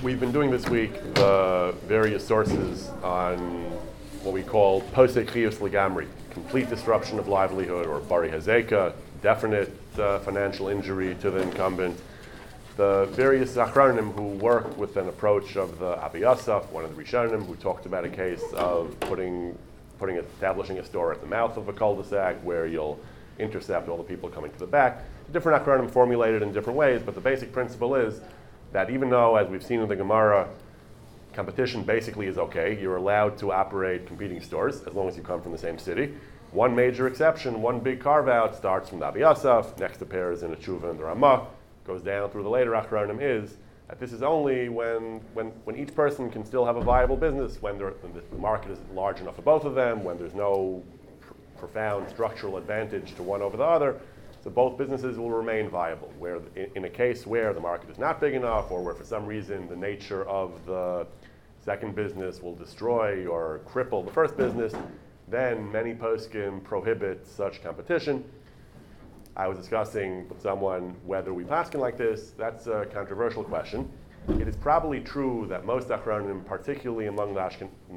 We've been doing this week the various sources on what we call posek chiyus legamri, complete disruption of livelihood, or bari hazeka, definite financial injury to the incumbent. The various achronim who worked with an approach of the Abi Yosef, one of the Rishonim, who talked about a case of establishing a store at the mouth of a cul-de-sac where you'll intercept all the people coming to the back. Different achronim formulated in different ways, but the basic principle is that even though, as we've seen in the Gemara, competition basically is okay, you're allowed to operate competing stores as long as you come from the same city. One major exception, one big carve-out, starts from the Abi Yosef, next appears in the Tshuva and the Ramah, goes down through the later achronim, is that this is only when each person can still have a viable business, when the market is large enough for both of them, when there's no profound structural advantage to one over the other, so both businesses will remain viable. Where in a case where the market is not big enough, or where for some reason the nature of the second business will destroy or cripple the first business, then many poskim prohibit such competition. I was discussing with someone whether we paskin like this. That's a controversial question. It is probably true that most achronim, particularly among the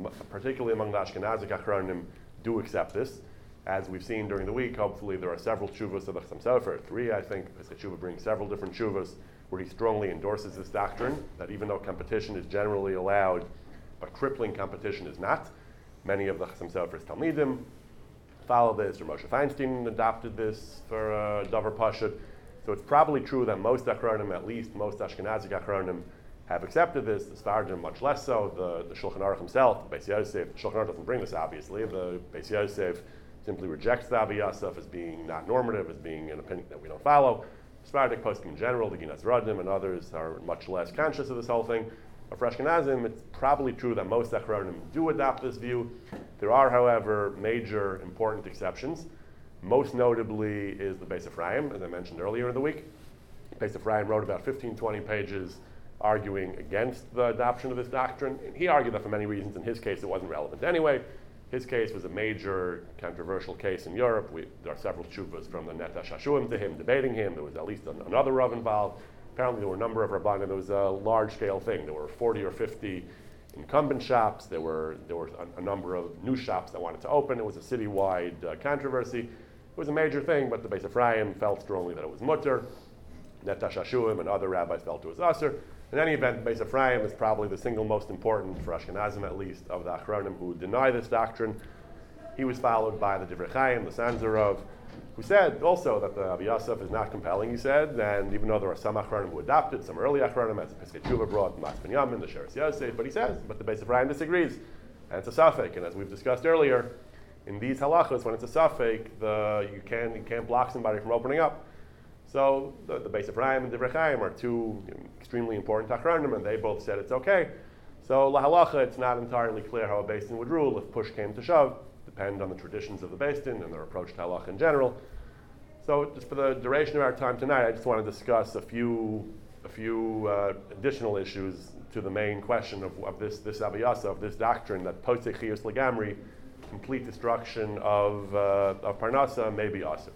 Ashkenazic achronim, do accept this. As we've seen during the week, hopefully there are several tshuvas of the Chassam Sofer, 3 I think, because the tshuva brings several different tshuvas where he strongly endorses this doctrine, that even though competition is generally allowed, but crippling competition is not. Many of the Chassam Sofer's Talmidim follow this, or Moshe Feinstein adopted this for Davar Pashut. So it's probably true that most achronim, at least most Ashkenazic achronim, have accepted this. The Sfardim much less so. The Shulchan Aruch himself, the Beis Yosef, the Shulchan Aruch doesn't bring this obviously. The Beis Yosef simply rejects the Abi Yosef as being not normative, as being an opinion that we don't follow. Sephardic poskim in general, the Ginaz Radim and others are much less conscious of this whole thing. But for Ashkenazim, it's probably true that most achronim do adopt this view. There are, however, major important exceptions. Most notably is the Beis Ephraim, as I mentioned earlier in the week. Beis Ephraim wrote about 15-20 pages arguing against the adoption of this doctrine. And he argued that for many reasons. In his case, it wasn't relevant anyway. His case was a major controversial case in Europe. There are several tshuvas from the Netash Hashuim to him, debating him. There was at least another Rav involved. Apparently there were a number of Rabbanim. There was a large-scale thing. There were 40 or 50 incumbent shops. There were a number of new shops that wanted to open. It was a citywide controversy. It was a major thing, but the Beis Ephraim felt strongly that it was mutter. Netash Hashuim and other rabbis felt it was aser. In any event, Beis Ephraim is probably the single most important, for Ashkenazim at least, of the achronim who deny this doctrine. He was followed by the Divrei Chaim, the Sanzerov, who said also that the Abi Yosef is not compelling, he said, and even though there are some achronim who adopted, some early achronim, as the Piskei Tshuva brought, the Mas Ben Yamin, the Sheres Yosef, but he says, but the Beis Ephraim disagrees, and it's a safek, and as we've discussed earlier, in these halachos, when it's a safek, you can't block somebody from opening up. So the Beis Ephraim and Divrei Chaim are two extremely important achronim, and they both said it's okay. So lahalacha, it's not entirely clear how a Beis Din would rule if push came to shove. Depend on the traditions of the Beis Din and their approach to halacha in general. So just for the duration of our time tonight, I just want to discuss a few additional issues to the main question of this Abi Yosef, this doctrine that posek chiyus legamri, complete destruction of parnasa, may be aser.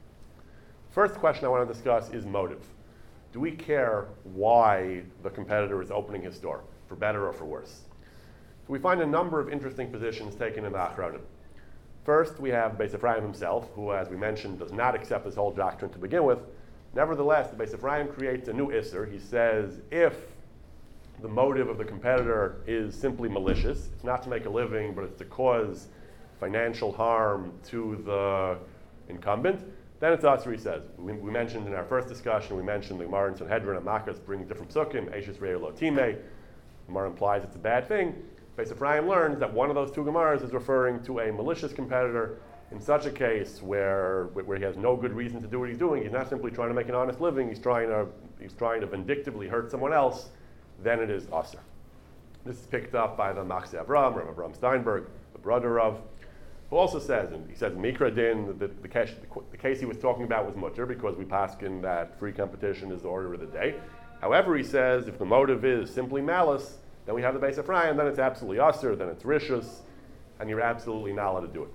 First question I want to discuss is motive. Do we care why the competitor is opening his store, for better or for worse? So we find a number of interesting positions taken in the achronim. First, we have Beis Ephraim himself, who, as we mentioned, does not accept this whole doctrine to begin with. Nevertheless, the Beis Ephraim creates a new isser. He says if the motive of the competitor is simply malicious, it's not to make a living, but it's to cause financial harm to the incumbent, then it's aser, he says. We mentioned in our first discussion, we mentioned the Gemara in Sanhedrin and Makkos bring different psukim, Eishes Re'eh Lo Timei. The Gemara implies it's a bad thing. Beis Ephraim learns that one of those two Gemaras is referring to a malicious competitor. In such a case where he has no good reason to do what he's doing, he's not simply trying to make an honest living, he's trying to vindictively hurt someone else, then it is aser. This is picked up by the Machzeh Avram, Rav Avram Steinberg, the brother of, who also says, and he says in Mikra Din, the case he was talking about was mutter, because we paskin that free competition is the order of the day. However, he says, if the motive is simply malice, then we have the Beis Ephraim, then it's absolutely aser, then it's rishus, and you're absolutely not allowed to do it.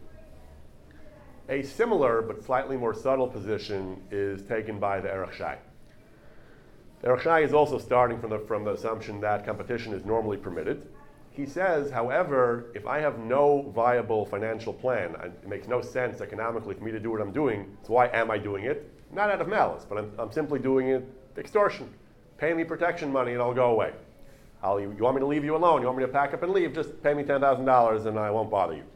A similar but slightly more subtle position is taken by the Erech Shai. The Aruch Shai is also starting from the assumption that competition is normally permitted. He says, however, if I have no viable financial plan, it makes no sense economically for me to do what I'm doing, so why am I doing it? Not out of malice, but I'm simply doing it extortion. Pay me protection money and I'll go away. You want me to leave you alone? You want me to pack up and leave? Just pay me $10,000 and I won't bother you.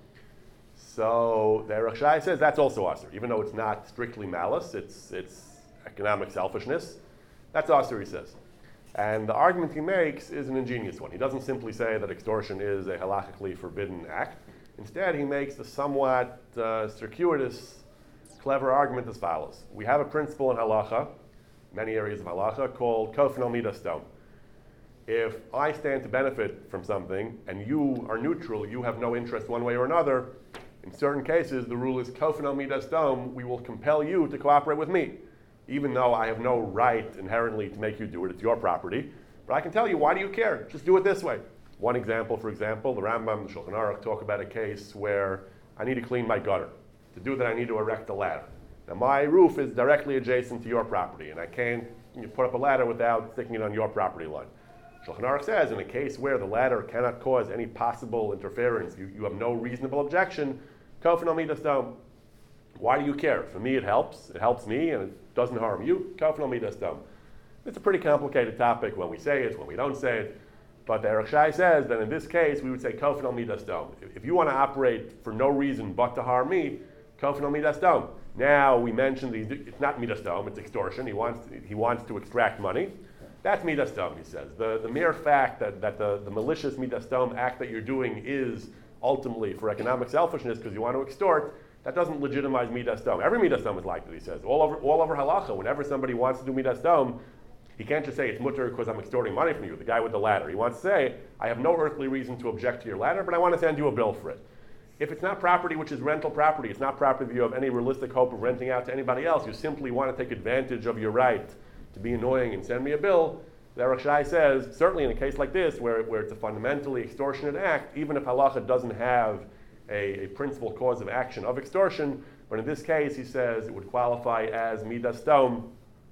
So the Aruch Shai says that's also asur, even though it's not strictly malice, it's economic selfishness. That's asur, he says. And the argument he makes is an ingenious one. He doesn't simply say that extortion is a halachically forbidden act. Instead, he makes the somewhat circuitous, clever argument as follows. We have a principle in halacha, many areas of halacha, called kofno midas dom. If I stand to benefit from something and you are neutral, you have no interest one way or another, in certain cases the rule is kofno midas dom, we will compel you to cooperate with me. Even though I have no right inherently to make you do it, it's your property. But I can tell you, why do you care? Just do it this way. One example, for example, the Rambam, the Shulchan Aruch talk about a case where I need to clean my gutter. To do that, I need to erect a ladder. Now, my roof is directly adjacent to your property, and I can't put up a ladder without sticking it on your property line. Shulchan Aruch says, in a case where the ladder cannot cause any possible interference, you have no reasonable objection, kofno midas dom. Why do you care? For me, it helps. It helps me, and it doesn't harm you. Kofno midas dom. It's a pretty complicated topic when we say it, when we don't say it. But the Aruch Shai says that in this case, we would say kofno midas dom. If you want to operate for no reason but to harm me, kofno midas dom. Now we mentioned it's not midas dom, it's extortion. He wants to extract money. That's midas dom, he says. The mere fact that the malicious midas dom act that you're doing is ultimately for economic selfishness because you want to extort, that doesn't legitimize midas dom. Every midas dom is like that, he says. All over halacha, whenever somebody wants to do midas dom, he can't just say it's mutter because I'm extorting money from you, the guy with the ladder. He wants to say, I have no earthly reason to object to your ladder, but I want to send you a bill for it. If it's not property which is rental property, it's not property that you have any realistic hope of renting out to anybody else, you simply want to take advantage of your right to be annoying and send me a bill, the Aruch Shai says, certainly in a case like this, where it's a fundamentally extortionate act, even if halacha doesn't have a principal cause of action of extortion, but in this case, he says, it would qualify as midas dom,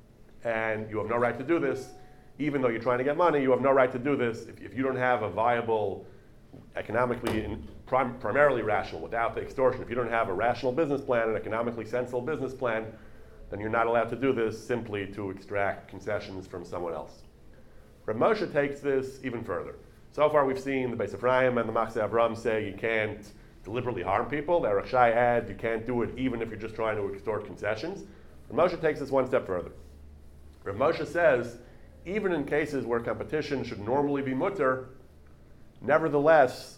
and you have no right to do this. Even though you're trying to get money, you have no right to do this. If you don't have a viable, economically, primarily rational, without the extortion, if you don't have a rational business plan, an economically sensible business plan, then you're not allowed to do this simply to extract concessions from someone else. Rav Moshe takes this even further. So far we've seen the Beis Ephraim and the Machzeh Avram say you can't deliberately harm people. The Aruch Shai adds you can't do it even if you're just trying to extort concessions. Rav Moshe takes this one step further. Rav Moshe says, even in cases where competition should normally be mutter, nevertheless,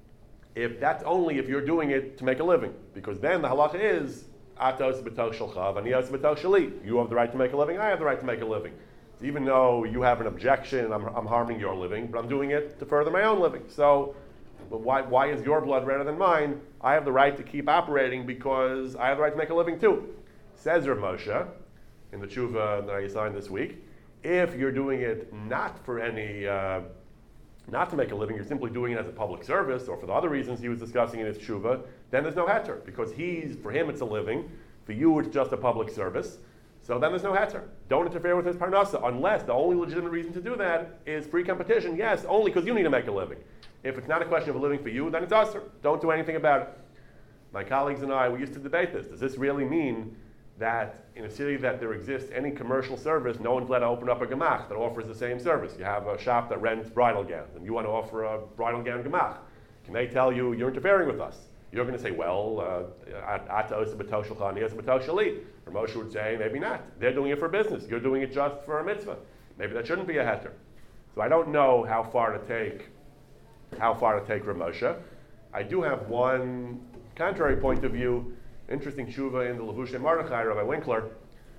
if that's only if you're doing it to make a living, because then the halacha is, atos b'toch shelcha v'ani os b'toch sheli. You have the right to make a living, I have the right to make a living. So even though you have an objection, I'm harming your living, but I'm doing it to further my own living. So, but why is your blood redder than mine? I have the right to keep operating because I have the right to make a living too. Says Rav Moshe, in the tshuva that I assigned this week, if you're doing it not for any, not to make a living, you're simply doing it as a public service, or for the other reasons he was discussing in his tshuva, then there's no heter, because for him it's a living, for you it's just a public service, so then there's no heter. Don't interfere with his parnasa, unless the only legitimate reason to do that is free competition, yes, only because you need to make a living. If it's not a question of a living for you, then it's asur. Don't do anything about it. My colleagues and I, we used to debate this. Does this really mean that in a city that there exists any commercial service, no one's allowed to open up a gemach that offers the same service? You have a shop that rents bridal gowns, and you want to offer a bridal gown gemach. Can they tell you, you're interfering with us? You're going to say, well, Ata osa b'toch shelcha, ani osa b'toch sheli. Or Moshe would say, maybe not. They're doing it for business. You're doing it just for a mitzvah. Maybe that shouldn't be a heter. So I don't know how far to take Rav Moshe. I do have one contrary point of view. Interesting tshuva in the Levushay Mordechai, Rabbi Winkler.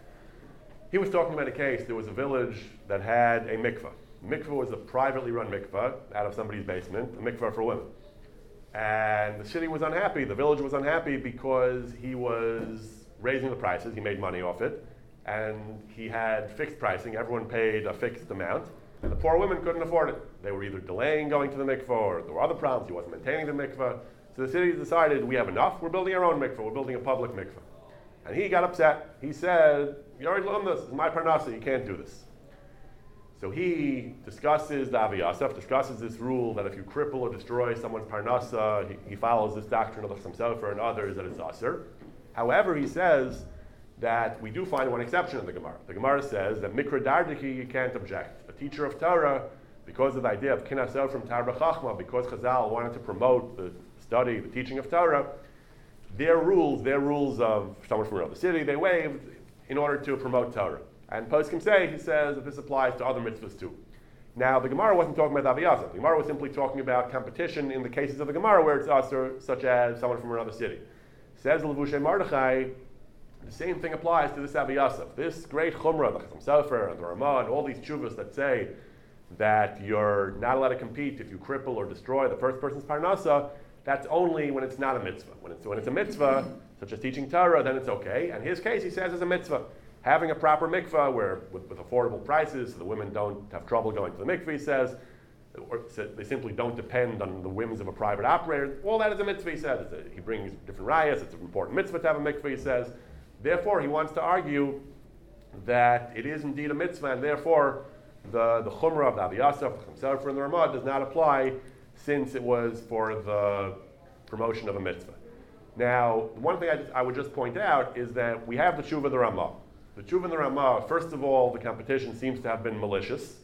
He was talking about a case. There was a village that had a mikveh. The mikveh was a privately run mikveh out of somebody's basement, a mikveh for women. And the city was unhappy, the village was unhappy because he was raising the prices, he made money off it, and he had fixed pricing, everyone paid a fixed amount, and the poor women couldn't afford it. They were either delaying going to the mikveh, or there were other problems, he wasn't maintaining the mikveh. So the city decided, we have enough, we're building our own mikveh, we're building a public mikveh. And he got upset. He said, you already learned this is my parnasa, you can't do this. So he discusses, the Avi Yosef discusses this rule that if you cripple or destroy someone's parnasa, he follows this doctrine of the Chassam Sofer and others that it's aser. However, he says that we do find one exception in the Gemara. The Gemara says that mikra dardiki you can't object. A teacher of Torah, because of the idea of kinasel from Tarba Chachma, because Chazal wanted to promote the study, the teaching of Torah, their rules of someone from another city, they waived in order to promote Torah. And Poskim say, he says that this applies to other mitzvahs too. Now, the Gemara wasn't talking about Avi Yosef. The Gemara was simply talking about competition in the cases of the Gemara where it's aser, such as someone from another city. Says Levushay Mordechai, the same thing applies to this Avi Yosef. This great chumrah, the Chassam Sofer and the Ramah and all these tshuvas that say that you're not allowed to compete if you cripple or destroy the first person's parnasa, that's only when it's not a mitzvah. When it's a mitzvah, such as teaching Torah, then it's okay. And in his case, he says it's a mitzvah. Having a proper mikvah where with affordable prices, so the women don't have trouble going to the mikvah, he says, or they simply don't depend on the whims of a private operator. All that is a mitzvah, he says. He brings different rayas. It's an important mitzvah to have a mikvah, he says. Therefore, he wants to argue that it is indeed a mitzvah, and therefore the chumrah of the Avi Yosef, the Chassam Sofer, and the Ramah does not apply since it was for the promotion of a mitzvah. Now, one thing I would just point out is that we have the tshuva of the Ramah. The tshuva and the Ramah, first of all, the competition seems to have been malicious.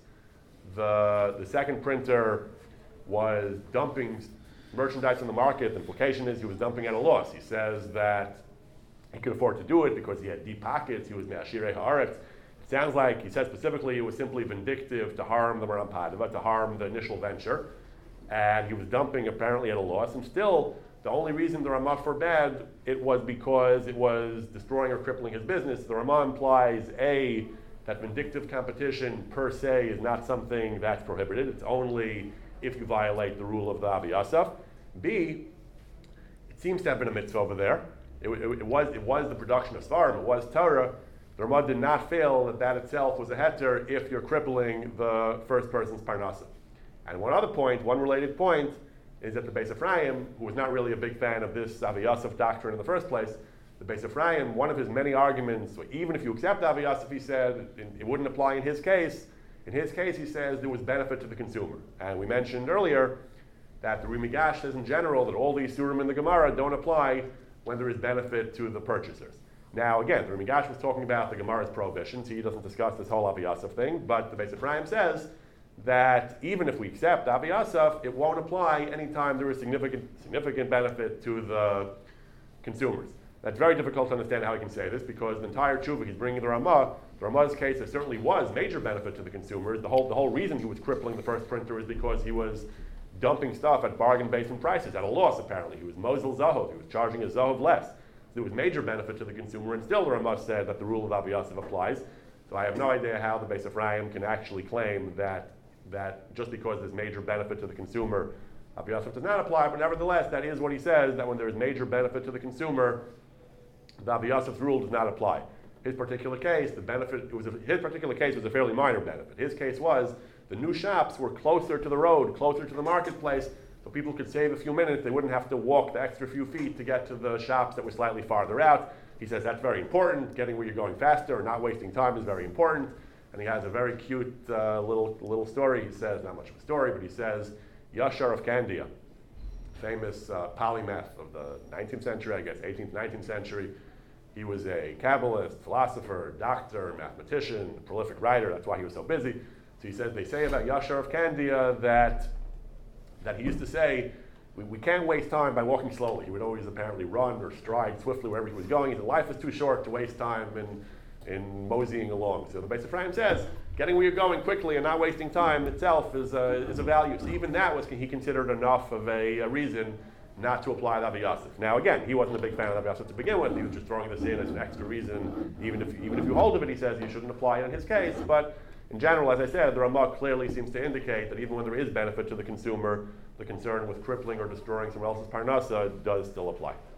The second printer was dumping merchandise on the market. The implication is he was dumping at a loss. He says that he could afford to do it because he had deep pockets. He was me'ashirei haaretz. It sounds like he said specifically it was simply vindictive to harm the Maram Padova, to harm the initial venture. And he was dumping apparently at a loss. And still, the only reason the Ramah forbade it was because it was destroying or crippling his business. The Ramah implies, A, that vindictive competition per se is not something that's prohibited. It's only if you violate the rule of the Avi Yosef. B, it seems to have been a mitzvah over there. It was the production of Svarim, it was Torah. The Ramah did not fail that itself was a heter if you're crippling the first person's parnasa. And one related point, is that the Beis Ephraim, who was not really a big fan of this Avi Yosef doctrine in the first place, the Beis Ephraim, one of his many arguments, even if you accept Avi Yosef, he said, it wouldn't apply in his case. In his case, he says there was benefit to the consumer. And we mentioned earlier that the Rimigash says in general that all these surim in the Gemara don't apply when there is benefit to the purchasers. Now, again, the Rimigash was talking about the Gemara's prohibitions. He doesn't discuss this whole Avi Yosef thing, but the Beis Ephraim says that even if we accept Avi Yosef, it won't apply anytime there is significant benefit to the consumers. That's very difficult to understand how he can say this because the entire tshuva he's bringing the Ramah's case, there certainly was major benefit to the consumers. The whole reason he was crippling the first printer is because he was dumping stuff at bargain basement prices, at a loss apparently. He was Mosul Zahov, he was charging a Zahov less. So there was major benefit to the consumer, and still the Ramah said that the rule of Avi Yosef applies. So I have no idea how the Beis Ephraim can actually claim that just because there's major benefit to the consumer, Avi Yosef does not apply, but nevertheless, that is what he says, that when there is major benefit to the consumer, the Avi Yosef's rule does not apply. His particular case, was a fairly minor benefit. His case was the new shops were closer to the road, closer to the marketplace, so people could save a few minutes. They wouldn't have to walk the extra few feet to get to the shops that were slightly farther out. He says that's very important. Getting where you're going faster or not wasting time is very important. And he has a very cute little story. He says, not much of a story, but he says, Yashar of Kandia, famous polymath of the 19th century, I guess 18th, 19th century. He was a Kabbalist, philosopher, doctor, mathematician, prolific writer. That's why he was so busy. So he says, they say about Yashar of Kandia that he used to say, we can't waste time by walking slowly. He would always apparently run or stride swiftly wherever he was going. He said, life is too short to waste time in moseying along. So the Beis Ephraim says, getting where you're going quickly and not wasting time itself is a value. So even that he considered enough of a reason not to apply the Avi Yosef. Now again, he wasn't a big fan of Avi Yosef to begin with. He was just throwing this in as an extra reason. Even if you hold of it, he says you shouldn't apply it in his case. But in general, as I said, the Ramah clearly seems to indicate that even when there is benefit to the consumer, the concern with crippling or destroying someone else's parnasa does still apply.